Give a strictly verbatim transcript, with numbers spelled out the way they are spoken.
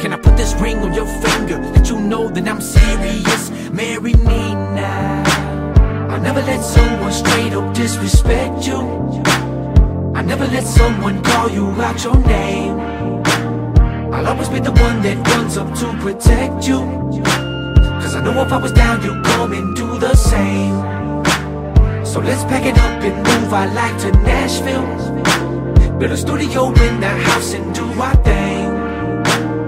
Can I put this ring on your finger, let you know that I'm serious? Marry me now. I'll never let someone straight up disrespect you. I never let someone call you out your name. I'll always be the one that runs up to protect you, cause I know if I was down you'd come and do the same. So let's pack it up and move out like to Nashville. Build a studio in the house and do our thing.